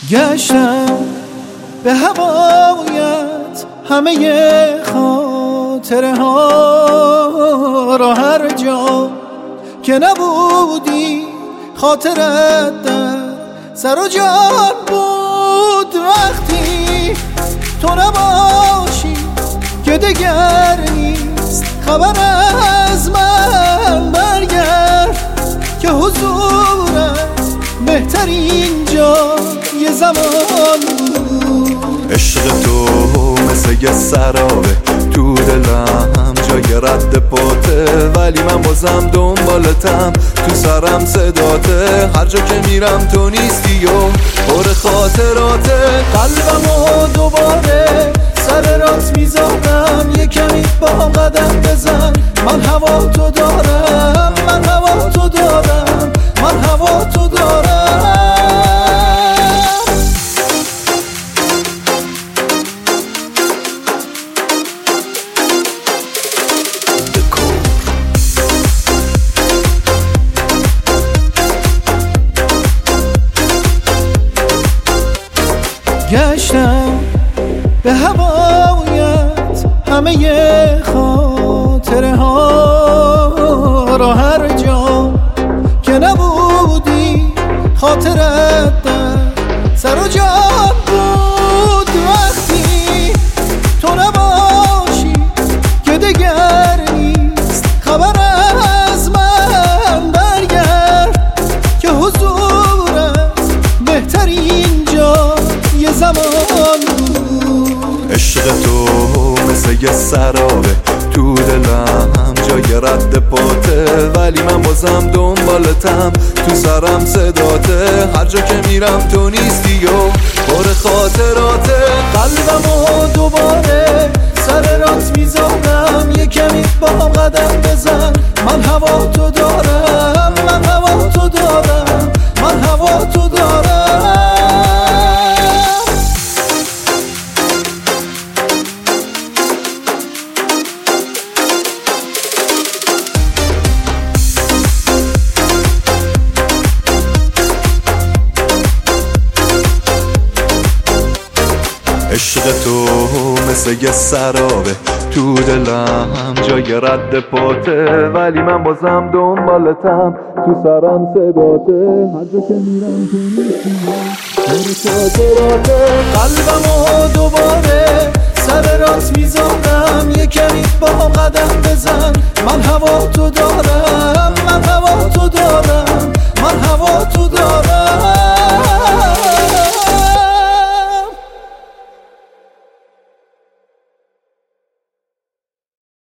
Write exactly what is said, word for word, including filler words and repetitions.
گشتم به هوایت همه خاطره ها را، هر جا که نبودی خاطرت در سر و جان بود. وقتی تو نباشی که دگر نیست خبر از من، برگرد که حضورت بهترین جا یه زمان بود. عشق تو مثل یه سرابه تو دلم جای رد پاته، ولی من بازم دنبالتم، تو سرم صداته، هر جا که میرم تو نیستی و پر خاطراته. قلبمو دوباره سر رات میذارم، یه کمی با هم قدم بزن. من هوا تو دارم، من هوا تو دارم، من هوا تو دارم. گشتم به هوایت همه خاطره ها را، هر جا که نبودی خاطرت در سر و جان بود. وقتی تو نباشی که دگر نیست خبر از من، برگرد که حضورت بهترین جا یه زمان بود. عشق تو مثل یه سرابه تو دلم جای رد پاته، ولی من بازم دنبالتم، تو سرم صداته، هر جا که میرم تو نیستی و پر خاطراته. قلبمو دوباره سر رات میذارم، یه کمی با هم قدم بزن. من هوا تو دارم، من هوا تو دارم، من هوا تو دارم. عشق تو مثل یه سرابه تو دلم جای رد پاته، ولی من بازم دنبالتم، تو سرم صداته، هر جا که میرم تو نیستی. قلبمو دوباره سر رات میذارم، یه کمی با هم قدم بزن. من هوا تو دارم، من هوا تو دارم، من هوا تو دارم.